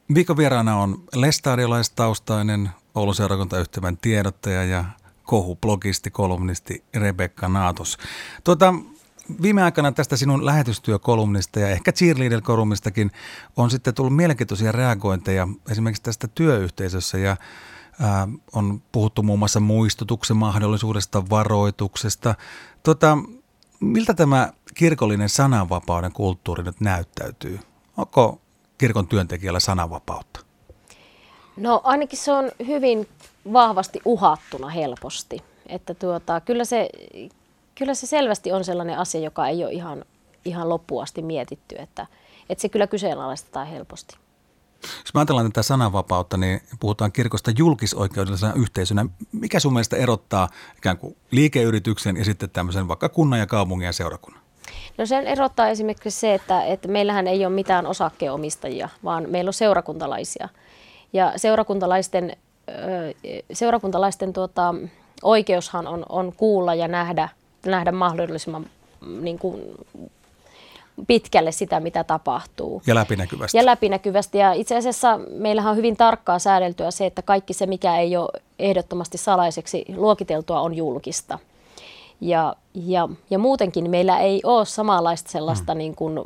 Viikon vieraana on lestadiolaistaustainen Oulun seurakuntayhtymän tiedottaja ja kohublogisti, kolumnisti Rebekka Naatos. Viime aikana tästä sinun lähetystyökolumnista ja ehkä cheerleader-kolumnistakin on sitten tullut mielenkiintoisia reagointeja esimerkiksi tästä työyhteisössä ja on puhuttu muun muassa muistutuksen mahdollisuudesta, varoituksesta. Miltä tämä kirkollinen sananvapauden kulttuuri nyt näyttäytyy? Onko kirkon työntekijällä sananvapautta? No ainakin se on hyvin vahvasti uhattuna helposti. Että kyllä se selvästi on sellainen asia, joka ei ole ihan loppuun asti mietitty, että se kyllä kyseenalaistetaan helposti. Jos me ajatellaan tätä sananvapautta, niin puhutaan kirkosta julkisoikeudellisena yhteisönä. Mikä sun mielestä erottaa ikään kuin liikeyrityksen ja sitten tämmöisen vaikka kunnan ja kaupungin ja seurakunnan? No sen erottaa esimerkiksi se, että meillähän ei ole mitään osakkeenomistajia, vaan meillä on seurakuntalaisia. Ja seurakuntalaisten oikeushan on kuulla ja nähdä mahdollisimman niin kuin pitkälle sitä, mitä tapahtuu. Ja läpinäkyvästi. Ja läpinäkyvästi. Ja itse asiassa meillähän on hyvin tarkkaa säädeltyä se, että kaikki se, mikä ei ole ehdottomasti salaiseksi luokiteltua, on julkista. Ja muutenkin meillä ei ole samanlaista sellaista niin kuin,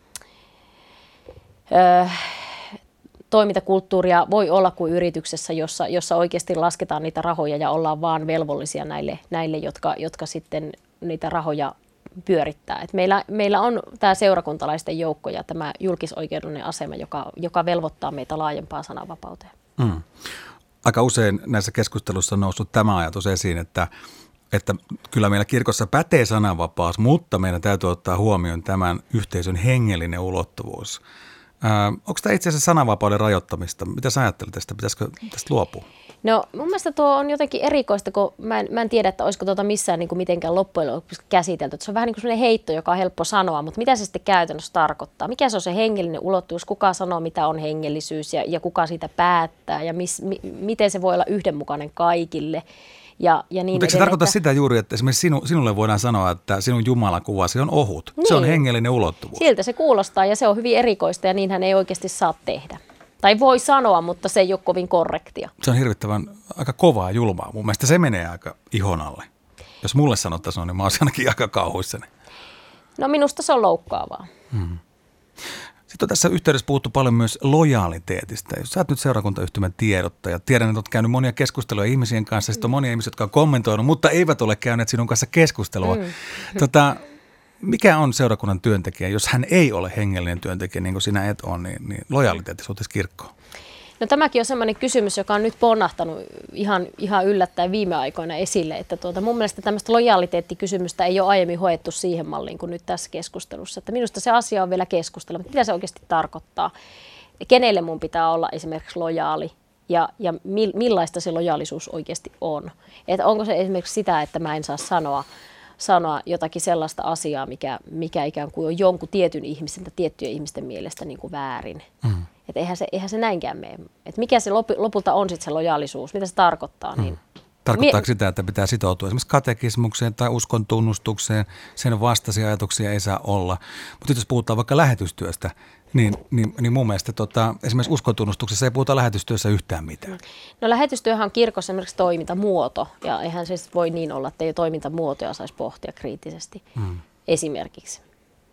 toimintakulttuuria voi olla kuin yrityksessä, jossa oikeasti lasketaan niitä rahoja ja ollaan vaan velvollisia näille jotka sitten niitä rahoja pyörittää. Et meillä on tämä seurakuntalaisten joukko ja tämä julkisoikeudellinen asema, joka velvoittaa meitä laajempaan sananvapauteen. Aika usein näissä keskusteluissa on noussut tämä ajatus esiin, että kyllä meillä kirkossa pätee sananvapaus, mutta meidän täytyy ottaa huomioon tämän yhteisön hengellinen ulottuvuus. Onko tämä itse asiassa sananvapauden rajoittamista? Mitä sä ajattelet tästä? Pitäisikö tästä luopua? No mun mielestä tuo on jotenkin erikoista, kun mä en tiedä, että olisiko missään niin kuin mitenkään loppujen lopuksi käsitelty. Se on vähän niin kuin sellainen heitto, joka on helppo sanoa, mutta mitä se sitten käytännössä tarkoittaa? Mikä se on se hengellinen ulottuvuus? Kuka sanoo, mitä on hengellisyys ja kuka siitä päättää ja miten se voi olla yhdenmukainen kaikille? Ja niin mutta eikö se tarkoita sitä juuri, että esimerkiksi sinulle voidaan sanoa, että sinun jumalakuvasi on ohut? Niin. Se on hengellinen ulottuvuus. Siltä se kuulostaa ja se on hyvin erikoista ja niinhän ei oikeasti saa tehdä. Tai voi sanoa, mutta se ei ole kovin korrektia. Se on hirvittävän aika kovaa julmaa. Mun mielestä se menee aika ihon alle. Jos mulle sanottaisiin, niin mä olisin ainakin aika kauhuissani. No minusta se on loukkaavaa. Sitten on tässä yhteydessä puhuttu paljon myös lojaaliteetista. Jos sä oot nyt seurakuntayhtymän tiedottaja, tiedän, että oot käynyt monia keskusteluja ihmisien kanssa, sitten on monia ihmisiä, jotka on kommentoinut, mutta eivät ole käyneet sinun kanssa keskustelua. Mikä on seurakunnan työntekijä, jos hän ei ole hengellinen työntekijä, niin kuin sinä et ole, niin lojaaliteetti suhteessa kirkkoon? No tämäkin on sellainen kysymys, joka on nyt ponnahtanut ihan yllättäen viime aikoina esille, että mun mielestä tämmöistä lojaaliteettikysymystä ei ole aiemmin hoettu siihen malliin kuin nyt tässä keskustelussa. Että minusta se asia on vielä keskustella, mutta mitä se oikeasti tarkoittaa? Kenelle mun pitää olla esimerkiksi lojaali ja millaista se lojaalisuus oikeasti on? Että onko se esimerkiksi sitä, että mä en saa sanoa jotakin sellaista asiaa, mikä ikään kuin on jonkun tietyn ihmisen tai tiettyjen ihmisten mielestä niin kuin väärin. Että eihän se näinkään mene. Että mikä se lopulta on sitten se lojaalisuus, mitä se tarkoittaa. Niin tarkoittaako sitä, että pitää sitoutua esimerkiksi katekismukseen tai uskon tunnustukseen, sen vastaisia ajatuksia ei saa olla. Mutta jos puhutaan vaikka lähetystyöstä, niin mun mielestä esimerkiksi uskon tunnustuksessa ei puhuta lähetystyössä yhtään mitään. No lähetystyöhän on kirkossa esimerkiksi toimintamuoto, ja eihän se voi niin olla, että ei toimintamuotoja saisi pohtia kriittisesti esimerkiksi.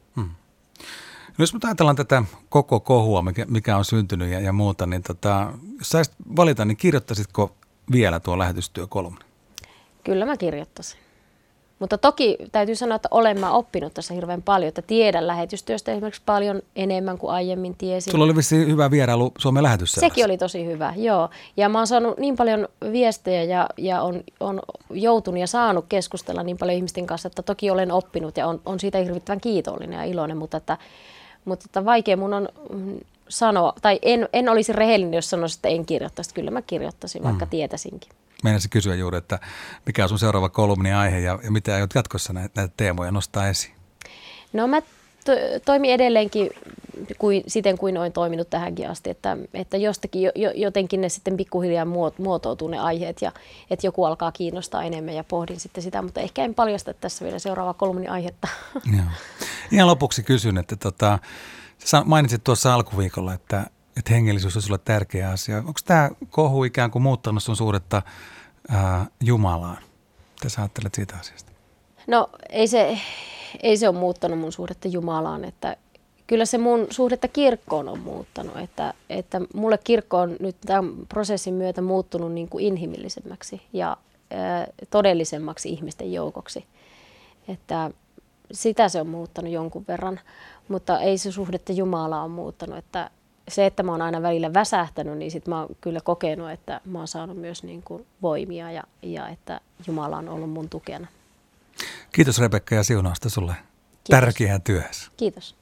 No jos me ajatellaan tätä koko kohua, mikä on syntynyt ja muuta, niin jos saisit valita, niin kirjoittaisitko vielä tuo lähetystyökolumni? Kyllä mä kirjoittaisin. Mutta toki täytyy sanoa, että olen mä oppinut tässä hirveän paljon, että tiedän lähetystyöstä esimerkiksi paljon enemmän kuin aiemmin tiesin. Sulla oli vissiin hyvä vierailu Suomen Lähetysseurassa. Sekin oli tosi hyvä, joo. Ja mä oon saanut niin paljon viestejä ja on joutunut ja saanut keskustella niin paljon ihmisten kanssa, että toki olen oppinut ja on siitä hirvittävän kiitollinen ja iloinen, mutta vaikea mun on sanoa, tai en olisi rehellinen, jos sanoisin, että en kirjoittaisi. Kyllä mä kirjoittaisin, vaikka tietäisinkin. Meinasin kysyä juuri, että mikä on sun seuraava kolumni-aihe ja mitä aiot jatkossa näitä teemoja nostaa esiin? No mä toimin edelleenkin siten kuin olen toiminut tähänkin asti, että jotenkin ne sitten pikkuhiljaa muotoutuu ne aiheet ja että joku alkaa kiinnostaa enemmän ja pohdin sitten sitä, mutta ehkä en paljasta tässä vielä seuraavaa kolumni-aihetta. Joo. Ihan lopuksi kysyn, että sä mainitsit tuossa alkuviikolla, että että hengellisyys on sulle tärkeä asia. Onko tämä kohu ikään kuin muuttanut sun suhdetta Jumalaan? Mitä sä ajattelet siitä asiasta? No ei se ole muuttanut mun suhdetta Jumalaan, että kyllä se mun suhdetta kirkkoon on muuttanut, että mulle kirkko on nyt tämän prosessin myötä muuttunut niin kuin inhimillisemmäksi ja todellisemmaksi ihmisten joukoksi. Että sitä se on muuttanut jonkun verran, mutta ei se suhdetta Jumalaan ole muuttanut. Että se, että mä oon aina välillä väsähtänyt, niin sit mä oon kyllä kokenut, että mä oon saanut myös niin kuin voimia ja että Jumala on ollut mun tukena. Kiitos Rebekka ja siunausta sulle Kiitos. tärkeään työhössä. Kiitos.